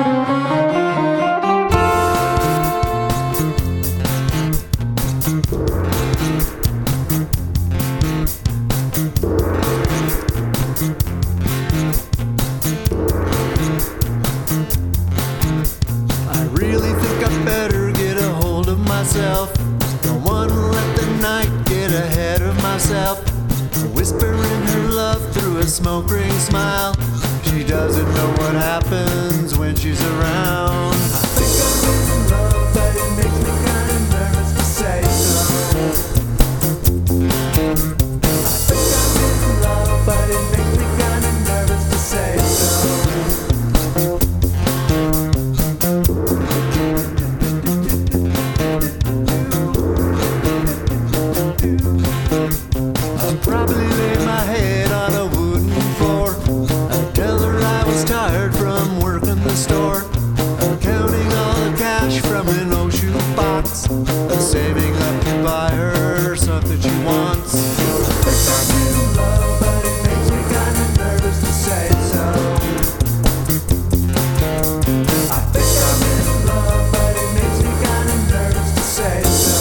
Don't wanna let the night get ahead of myself. Whispering her love through a smoke ring smile. She doesn't know what happens when she's around. I think I'm in love, but it makes me kinda nervous to say so. I think I'm in love, but it makes me kinda nervous to say so. I'll probably lay my head on a wooden floor. I'd tell her I was tired from working the store, counting all the cash from an old shoe box, saving up to buy her something she wants. I think I'm in love, but it makes me kinda nervous to say so. I think I'm in love, but it makes me kinda nervous to say so.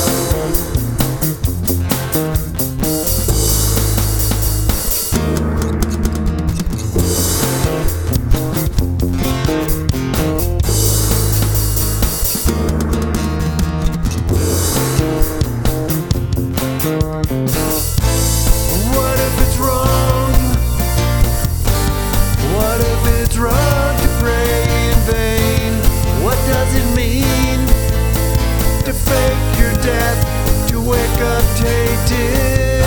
What if it's wrong? What if it's wrong to pray in vain? What does it mean to fake your death, to wake up tainted?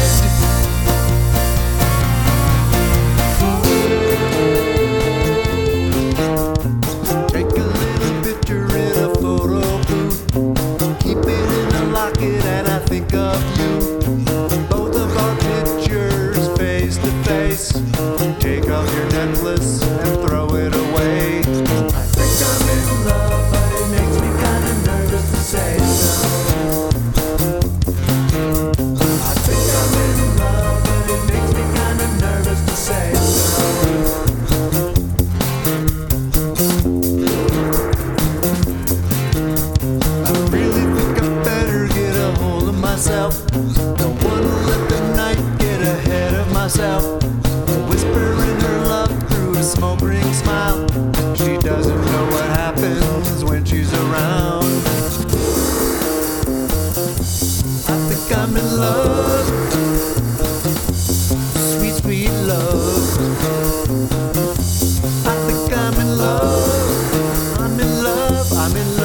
Take a little picture in a photo booth, keep it in a locket, and I think of you. Both of our pictures face to face. Take off your necklace and throw it away. I think I'm in love, but it makes me kinda nervous to say so. I think I'm in love, but it makes me kinda nervous to say so. I really think I better get a hold of myself. Don't wanna let the night get ahead of myself. Whispering her love through a smoke ring smile. She doesn't know what happens when she's around. I think I'm in love, sweet, sweet love. I think I'm in love, I'm in love, I'm in love.